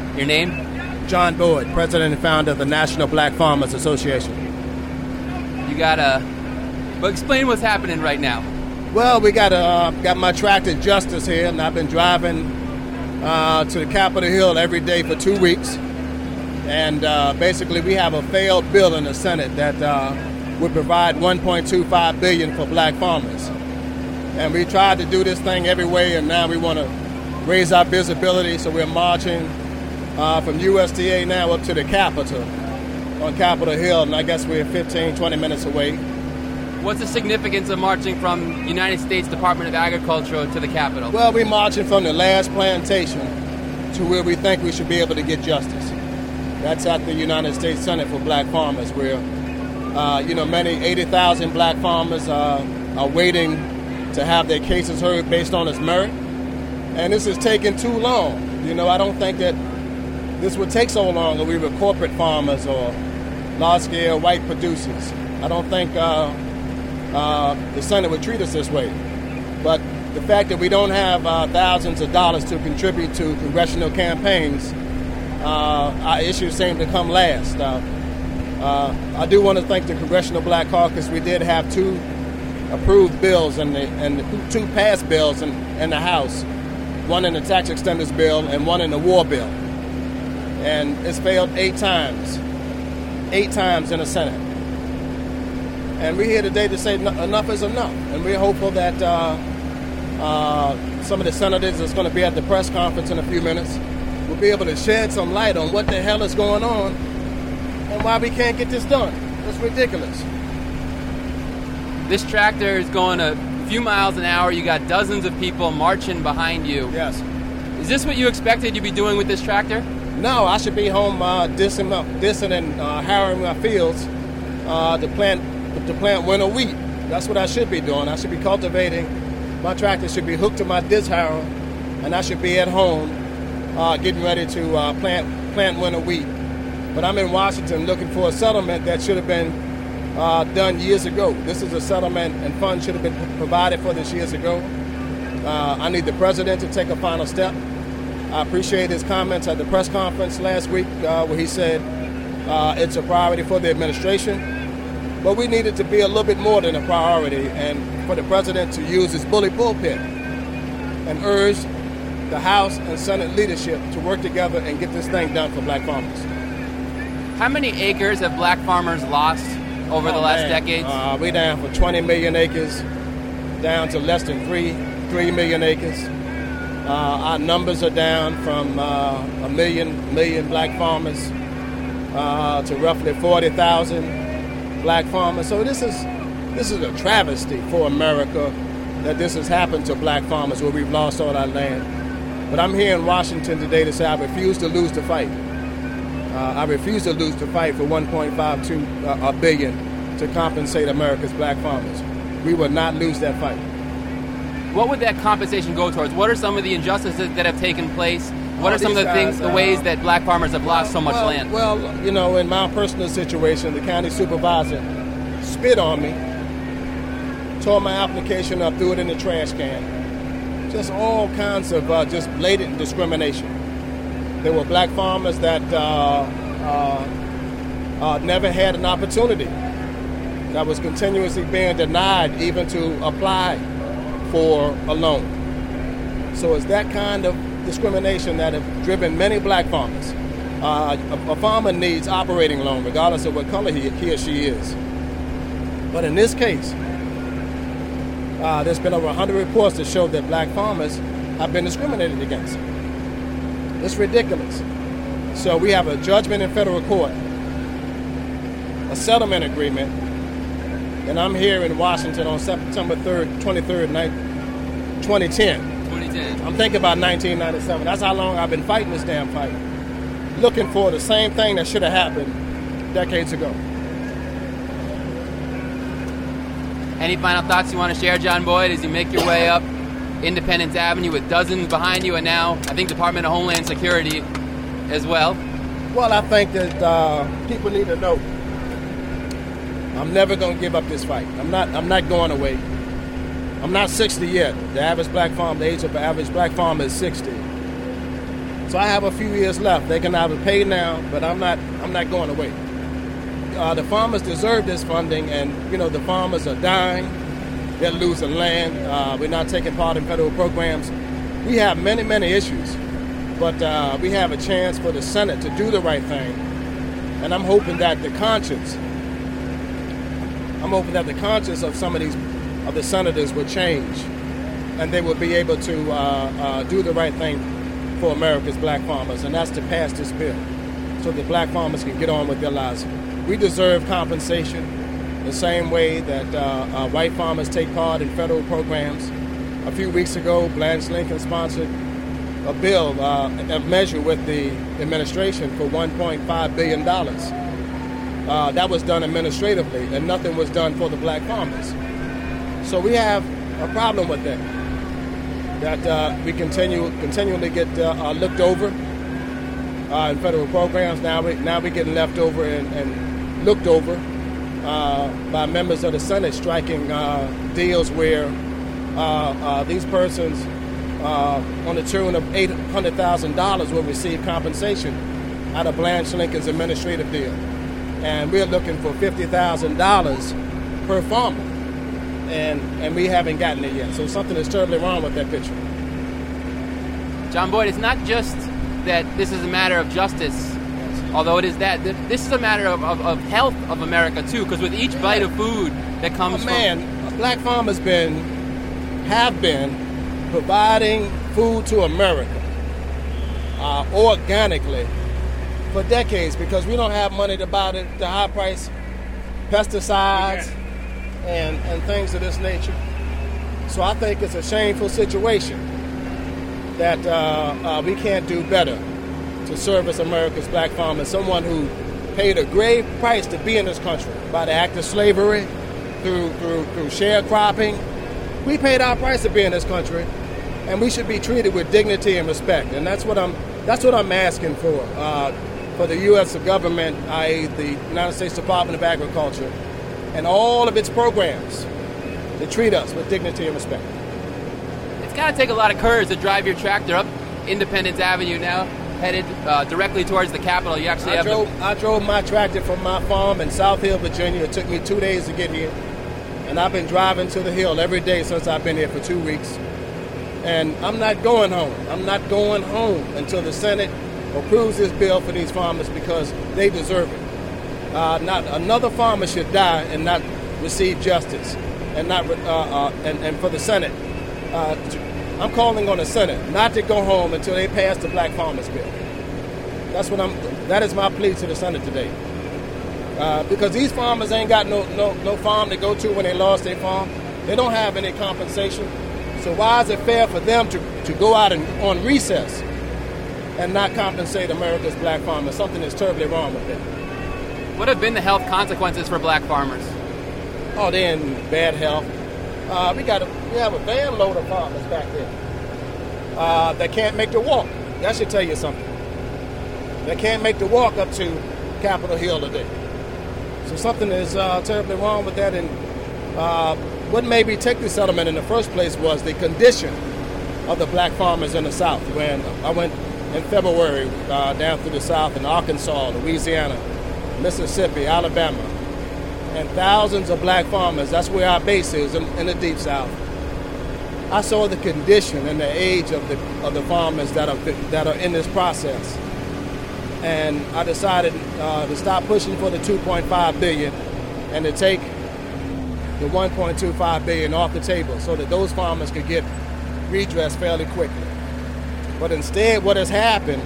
Your name? John Boyd, president and founder of the National Black Farmers Association. But explain what's happening right now. Well, we got my tractor Justice here, and I've been driving to the Capitol Hill every day for 2 weeks. And basically, we have a failed bill in the Senate that would provide $1.25 billion for black farmers. And we tried to do this thing every way, and now we want to raise our visibility, so we're marching from USDA now up to the Capitol on Capitol Hill, and I guess we're 15, 20 minutes away. What's the significance of marching from United States Department of Agriculture to the Capitol? Well, we're marching from the last plantation to where we think we should be able to get justice. That's at the United States Senate for black farmers, where, many 80,000 black farmers are waiting to have their cases heard based on its merit. And this is taking too long. I don't think that this would take so long if we were corporate farmers or large-scale white producers. I don't think the Senate would treat us this way. But the fact that we don't have thousands of dollars to contribute to congressional campaigns, our issues seem to come last. I do want to thank the Congressional Black Caucus. We did have 2 approved bills and 2 passed bills in the House, one in the tax extenders bill and one in the war bill. And it's failed 8 times in the Senate. And we're here today to say enough is enough. And we're hopeful that some of the senators that's going to be at the press conference in a few minutes will be able to shed some light on what the hell is going on and why we can't get this done. It's ridiculous. This tractor is going a few miles an hour. You got dozens of people marching behind you. Yes. Is this what you expected you'd be doing with this tractor? No, I should be home dissing and harrowing my fields to plant winter wheat. That's what I should be doing. I should be cultivating. My tractor should be hooked to my disc harrow, and I should be at home getting ready to plant winter wheat. But I'm in Washington looking for a settlement that should have been done years ago. This is a settlement, and funds should have been provided for this years ago. I need the president to take a final step. I appreciate his comments at the press conference last week where he said it's a priority for the administration. But we need it to be a little bit more than a priority, and for the president to use his bully pulpit and urge the House and Senate leadership to work together and get this thing done for black farmers. How many acres have black farmers lost over the last decades? We're down from 20 million acres down to less than 3 million acres. Our numbers are down from a million black farmers to roughly 40,000 black farmers. So this is a travesty for America that this has happened to black farmers where we've lost all our land. But I'm here in Washington today to say I refuse to lose the fight. I refuse to lose the fight for $1.52 billion to compensate America's black farmers. We will not lose that fight. What would that compensation go towards? What are some of the injustices that have taken place? What are some of the ways that black farmers have lost so much land? Well, in my personal situation, the county supervisor spit on me, tore my application up, threw it in the trash can. Just all kinds of just blatant discrimination. There were black farmers that never had an opportunity, that was continuously being denied even to apply for a loan. So it's that kind of discrimination that have driven many black farmers. A farmer needs operating loan regardless of what color he or she is. But in this case, there's been over 100 reports that show that black farmers have been discriminated against. It's ridiculous. So we have a judgment in federal court, a settlement agreement, and I'm here in Washington on September 3rd, 23rd, 2010. I'm thinking about 1997. That's how long I've been fighting this damn fight. Looking for the same thing that should have happened decades ago. Any final thoughts you want to share, John Boyd, as you make your way up Independence Avenue with dozens behind you and now, I think, Department of Homeland Security as well? Well, I think that people need to know I'm never going to give up this fight. I'm not going away. I'm not 60 yet. The age of the average black farmer is 60. So I have a few years left. They can either pay now, but I'm not going away. The farmers deserve this funding, and the farmers are dying. They're losing land. We're not taking part in federal programs. We have many, many issues, but we have a chance for the Senate to do the right thing. And I'm hoping that the conscience of some of the senators will change, and they will be able to do the right thing for America's black farmers, and that's to pass this bill so that black farmers can get on with their lives. We deserve compensation the same way that white farmers take part in federal programs. A few weeks ago, Blanche Lincoln sponsored a bill, a measure with the administration for $1.5 billion. That was done administratively, and nothing was done for the black farmers. So we have a problem with that we continually get looked over in federal programs. Now we're getting left over and looked over by members of the Senate, striking deals where these persons on the tune of $800,000 will receive compensation out of Blanche Lincoln's administrative deal. And we're looking for $50,000 per farmer. And we haven't gotten it yet. So something is terribly wrong with that picture. John Boyd, it's not just that this is a matter of justice, although it is that. This is a matter of health of America, too, because with each bite of food that comes from... black farmers have been providing food to America organically for decades, because we don't have money to buy the high price pesticides and things of this nature. So I think it's a shameful situation that we can't do better to service America's black farmers, someone who paid a grave price to be in this country by the act of slavery, through sharecropping. We paid our price to be in this country, and we should be treated with dignity and respect. And that's what I'm asking for the U.S. government, i.e. the United States Department of Agriculture, and all of its programs to treat us with dignity and respect. It's got to take a lot of courage to drive your tractor up Independence Avenue now, headed directly towards the Capitol. You actually I drove my tractor from my farm in South Hill, Virginia. It took me 2 days to get here. And I've been driving to the Hill every day since I've been here for 2 weeks. And I'm not going home. I'm not going home until the Senate approves this bill for these farmers, because they deserve it. Not another farmer should die and not receive justice, and for the Senate. I'm calling on the Senate not to go home until they pass the Black Farmers Bill. That is my plea to the Senate today. Because these farmers ain't got no farm to go to when they lost their farm. They don't have any compensation. So why is it fair for them to go out on recess and not compensate America's black farmers? Something is terribly wrong with that. What have been the health consequences for black farmers? Oh, they're in bad health. We have a van load of farmers back there that can't make the walk. That should tell you something. They can't make the walk up to Capitol Hill today. So something is terribly wrong with that. And what made me take this settlement in the first place was the condition of the black farmers in the South. When I went in February down through the South in Arkansas, Louisiana, Mississippi, Alabama, and thousands of black farmers, that's where our base is in the Deep South. I saw the condition and the age of the farmers that are in this process. And I decided to stop pushing for the $2.5 billion and to take the $1.25 billion off the table so that those farmers could get redress fairly quickly. But instead, what has happened,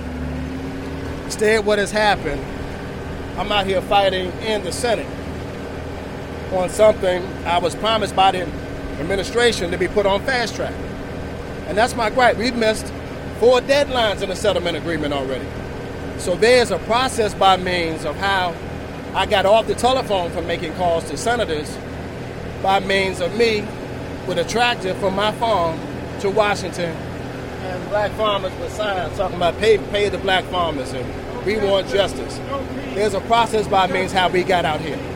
I'm out here fighting in the Senate on something I was promised by the administration to be put on fast track. And that's my gripe. We've missed 4 deadlines in the settlement agreement already. So there's a process by means of how I got off the telephone from making calls to senators by means of me with a tractor from my farm to Washington, and black farmers with signs talking about pay the black farmers and we want justice. There's a process by means how we got out here.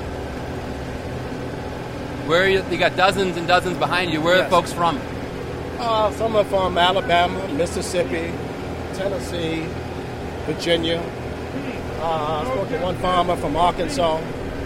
Where you got dozens and dozens behind you. Where are the folks from? Some are from Alabama, Mississippi, Tennessee, Virginia. I spoke to one farmer from Arkansas.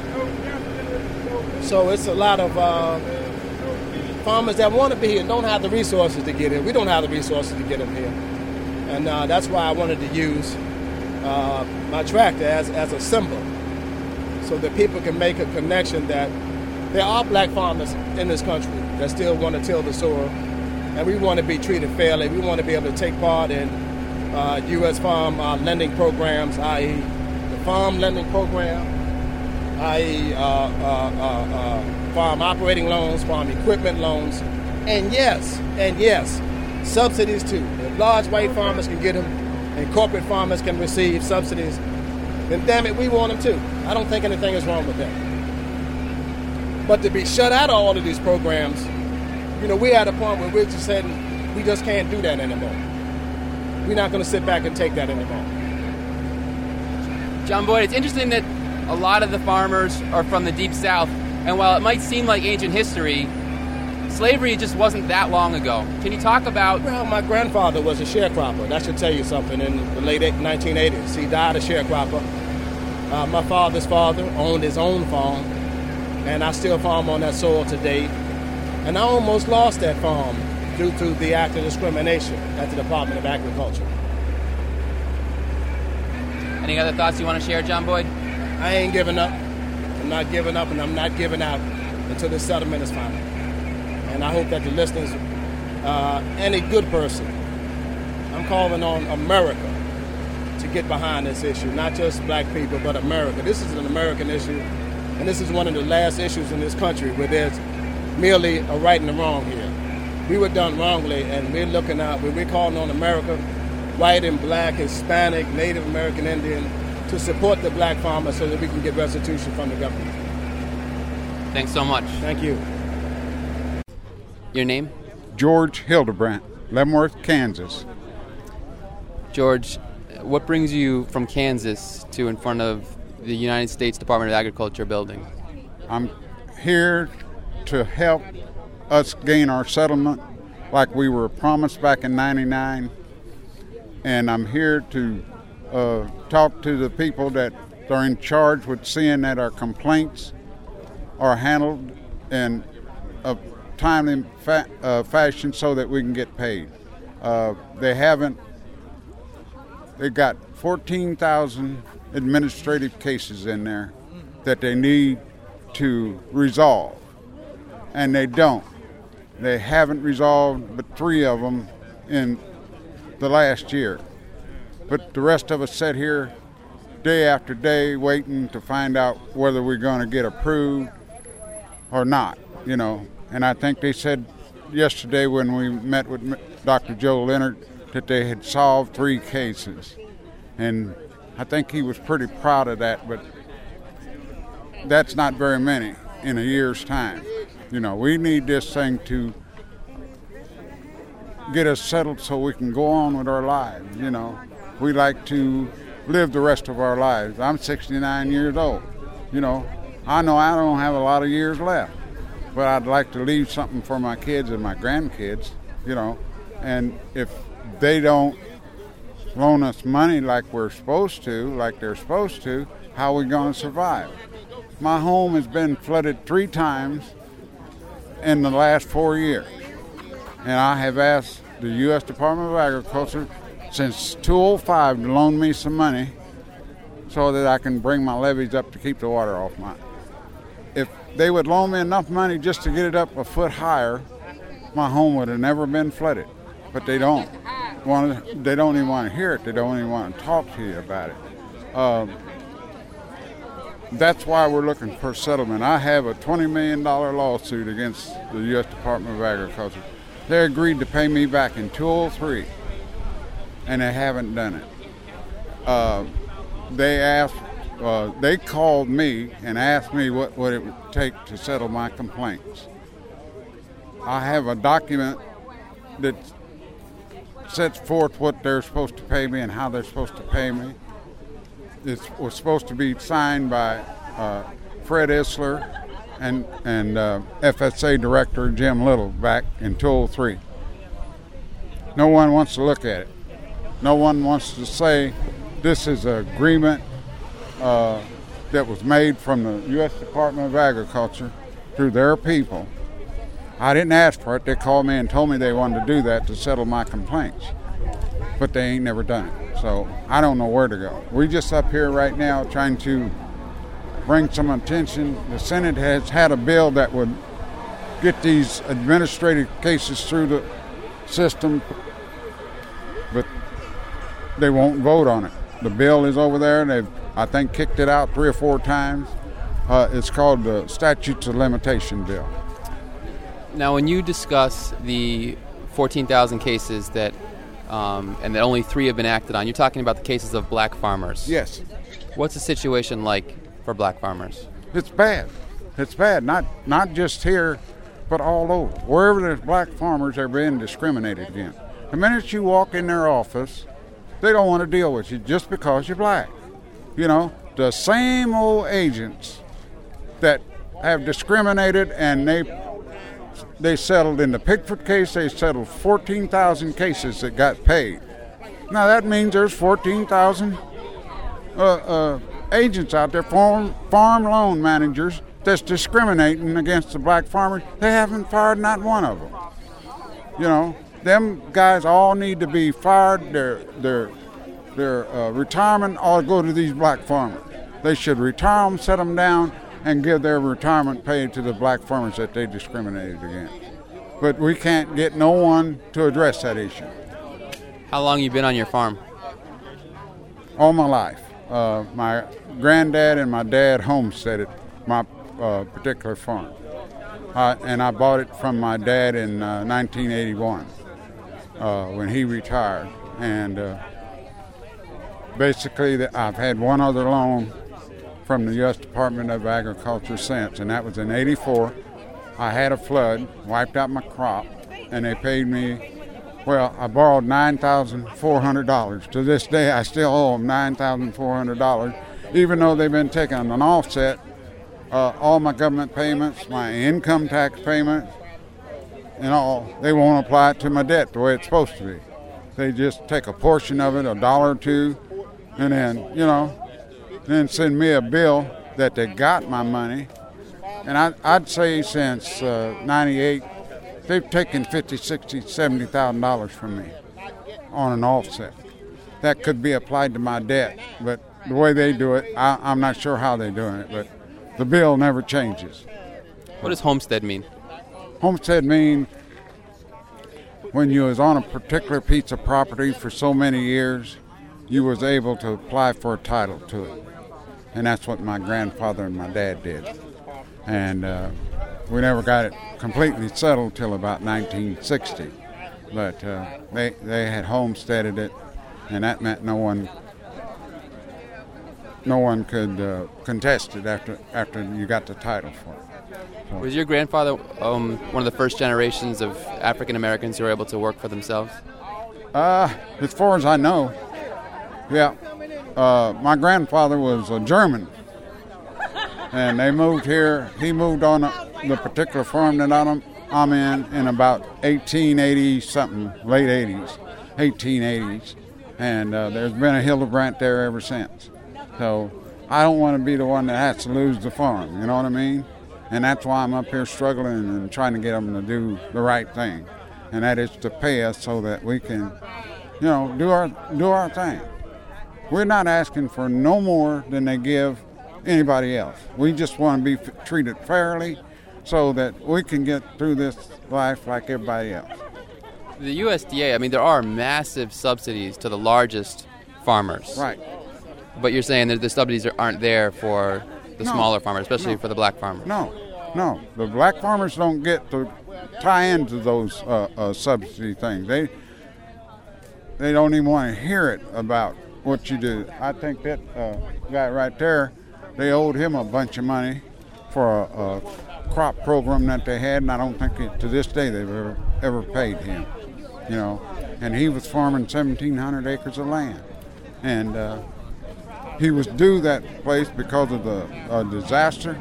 So it's a lot of farmers that want to be here and don't have the resources to get here. We don't have the resources to get them here. And that's why I wanted to use my tractor as a symbol so that people can make a connection that there are black farmers in this country that still want to till the soil, and we want to be treated fairly. We want to be able to take part in U.S. farm lending programs, i.e. the farm lending program, i.e. Farm operating loans, farm equipment loans, and yes, subsidies too. If large white farmers can get them and corporate farmers can receive subsidies, then damn it, we want them too. I don't think anything is wrong with that. But to be shut out of all of these programs, we're at a point where we're just saying we just can't do that anymore. We're not going to sit back and take that anymore. John Boyd, it's interesting that a lot of the farmers are from the Deep South, and while it might seem like ancient history, slavery just wasn't that long ago. Can you talk about... Well, my grandfather was a sharecropper. That should tell you something. In the late 1980s, he died a sharecropper. My father's father owned his own farm, and I still farm on that soil today. And I almost lost that farm due to the act of discrimination at the Department of Agriculture. Any other thoughts you want to share, John Boyd? I ain't giving up. I'm not giving up, and I'm not giving out until this settlement is final. And I hope that the listeners, any good person, I'm calling on America to get behind this issue, not just black people, but America. This is an American issue, and this is one of the last issues in this country where there's merely a right and a wrong here. We were done wrongly, and we're looking out, we're calling on America, white and black, Hispanic, Native American, Indian, to support the black farmers so that we can get restitution from the government. Thanks so much. Thank you. Your name? George Hildebrandt, Leavenworth, Kansas. George, what brings you from Kansas to in front of the United States Department of Agriculture building? I'm here to help us gain our settlement like we were promised back in '99, and I'm here to talk to the people that are in charge with seeing that our complaints are handled in a timely fashion so that we can get paid. They've got 14,000 administrative cases in there that they need to resolve, and they don't. They haven't resolved but 3 of them in the last year. But the rest of us sit here day after day waiting to find out whether we're going to get approved or not, And I think they said yesterday when we met with Dr. Joe Leonard that they had solved 3 cases. And I think he was pretty proud of that, but that's not very many in a year's time. We need this thing to get us settled so we can go on with our lives, We like to live the rest of our lives. I'm 69 years old. I know I don't have a lot of years left, but I'd like to leave something for my kids and my grandkids, And if they don't loan us money like they're supposed to, how are we going to survive? My home has been flooded 3 times in the last 4 years. And I have asked the U.S. Department of Agriculture since 2005 to loan me some money so that I can bring my levees up to keep the water off mine. If they would loan me enough money just to get it up a foot higher, my home would have never been flooded. But they don't. They don't even want to hear it. They don't even want to talk to you about it. That's why we're looking for settlement. I have a $20 million lawsuit against the U.S. Department of Agriculture. They agreed to pay me back in 2003, and they haven't done it. They called me and asked me what it would take to settle my complaints. I have a document that sets forth what they're supposed to pay me and how they're supposed to pay me. It was supposed to be signed by Fred Isler and FSA Director Jim Little back in 2003. No one wants to look at it. No one wants to say this is an agreement that was made from the U.S. Department of Agriculture through their people. I didn't ask for it. They called me and told me they wanted to do that to settle my complaints. But they ain't never done it. So I don't know where to go. We're just up here right now trying to bring some attention. The Senate has had a bill that would get these administrative cases through the system, but they won't vote on it. The bill is over there, and they've, I think, kicked it out 3 or 4 times. It's called the Statutes of Limitation Bill. Now, when you discuss the 14,000 cases that and that only 3 have been acted on, you're talking about the cases of black farmers. Yes. What's the situation like for black farmers? It's bad. It's bad, not just here, but all over. Wherever there's black farmers, they're being discriminated against. The minute you walk in their office, they don't want to deal with you just because you're black. You know, the same old agents that have discriminated, and they settled in the Pickford case, they settled 14,000 cases that got paid. Now that means there's 14,000 agents out there, farm loan managers, that's discriminating against the black farmers. They haven't fired not one of them. You know, them guys all need to be fired. Their retirement ought to go to these black farmers. They should retire them, set them down, and give their retirement pay to the black farmers that they discriminated against. But we can't get no one to address that issue. How long have you been on your farm? All my life. My granddad and my dad homesteaded my particular farm. And I bought it from my dad in 1981 when he retired. And basically, I've had one other loan from the U.S. Department of Agriculture since, and that was in '84. I had a flood, wiped out my crop, and they paid me, well, I borrowed $9,400. To this day, I still owe them $9,400, even though they've been taking an offset. All my government payments, my income tax payments, and all, they won't apply it to my debt the way it's supposed to be. They just take a portion of it, $1 or $2, and then send me a bill that they got my money. And I'd say since '98, they've taken $50,000, $60,000, $70,000 from me on an offset. That could be applied to my debt, but the way they do it, I'm not sure how they're doing it, but the bill never changes. What does homestead mean? Homestead means when you was on a particular piece of property for so many years, you was able to apply for a title to it. And that's what my grandfather and my dad did. And we never got it completely settled till about 1960. But they had homesteaded it, and that meant no one could contest it after you got the title for it. So, was your grandfather one of the first generations of African Americans who were able to work for themselves? As far as I know, yeah. My grandfather was a German, and they moved here. He moved on the particular farm that I'm in about 1880-something, late 80s, 1880s, and there's been a Hildebrandt there ever since. So I don't want to be the one that has to lose the farm, you know what I mean? And that's why I'm up here struggling and trying to get them to do the right thing, and that is to pay us so that we can, do our thing. We're not asking for no more than they give anybody else. We just want to be treated fairly so that we can get through this life like everybody else. The USDA, I mean, there are massive subsidies to the largest farmers. Right. But you're saying that the subsidies aren't there for the smaller farmers, especially for the black farmers. No. The black farmers don't get to tie into those subsidy things. They don't even want to hear it about what you do. I think that guy right there, they owed him a bunch of money for a crop program that they had, and I don't think to this day they've ever paid him. And he was farming 1,700 acres of land, and he was due that place because of the disaster.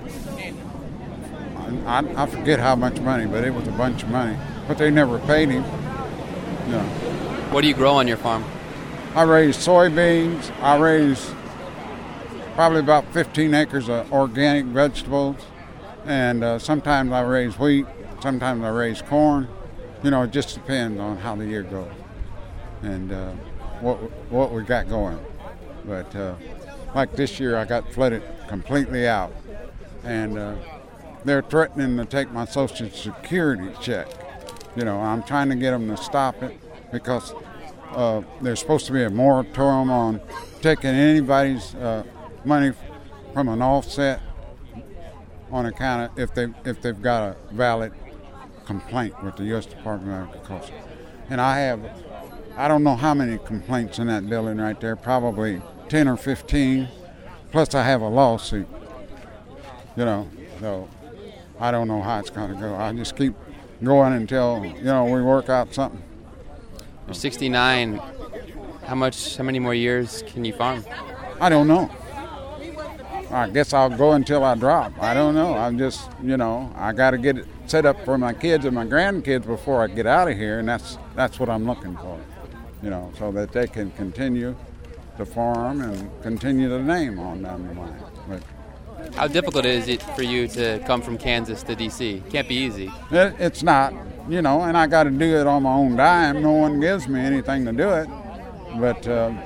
I forget how much money, but it was a bunch of money. But they never paid him. What do you grow on your farm? I raise soybeans. I raise probably about 15 acres of organic vegetables. And sometimes I raise wheat. Sometimes I raise corn. It just depends on how the year goes and what we got going. But like this year, I got flooded completely out. And they're threatening to take my Social Security check. I'm trying to get them to stop it because there's supposed to be a moratorium on taking anybody's money from an offset on account of if they've got a valid complaint with the U.S. Department of Agriculture. And I don't know how many complaints in that building right there, probably 10 or 15, plus I have a lawsuit, so I don't know how it's going to go. I just keep going until, we work out something. You're 69. How many more years can you farm? I don't know. I guess I'll go until I drop. I don't know. I'm just, I got to get it set up for my kids and my grandkids before I get out of here, and that's what I'm looking for, so that they can continue to farm and continue the name on down the line. But how difficult is it for you to come from Kansas to D.C.? Can't be easy. It's not, and I got to do it on my own dime. No one gives me anything to do it. But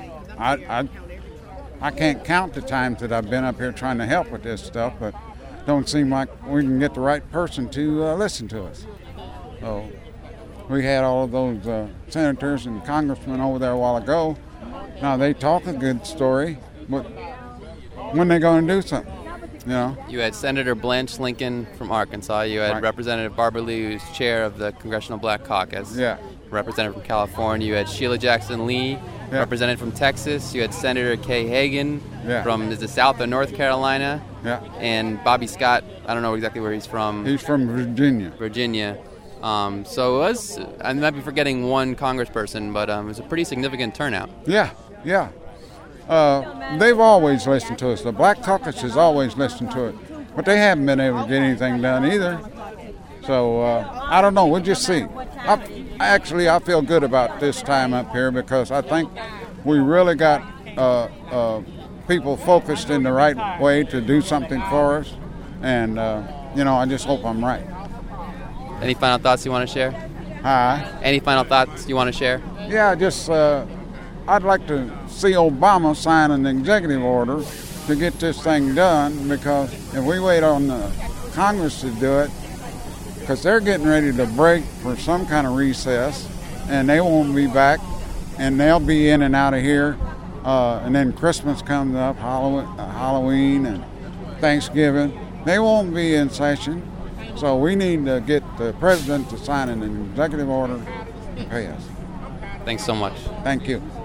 I can't count the times that I've been up here trying to help with this stuff, but don't seem like we can get the right person to listen to us. So we had all of those senators and congressmen over there a while ago. Now they talk a good story, but when they going to do something? You had Senator Blanche Lincoln from Arkansas. You had Representative Barbara Lee, who's chair of the Congressional Black Caucus. Yeah. Representative from California. You had Sheila Jackson Lee, representative from Texas. You had Senator Kay Hagan from the South or North Carolina. Yeah. And Bobby Scott, I don't know exactly where he's from. He's from Virginia. So it was, I might be forgetting one congressperson, but it was a pretty significant turnout. Yeah. They've always listened to us. The Black Caucus has always listened to it. But they haven't been able to get anything done either. So I don't know. We'll just see. I feel good about this time up here because I think we really got people focused in the right way to do something for us. And, I just hope I'm right. Any final thoughts you want to share? Any final thoughts you want to share? Yeah, just I'd like to see Obama sign an executive order to get this thing done, because if we wait on the Congress to do it, because they're getting ready to break for some kind of recess, and they won't be back, and they'll be in and out of here, and then Christmas comes up, Halloween and Thanksgiving. They won't be in session, so we need to get the president to sign an executive order to pay us. Thanks so much. Thank you.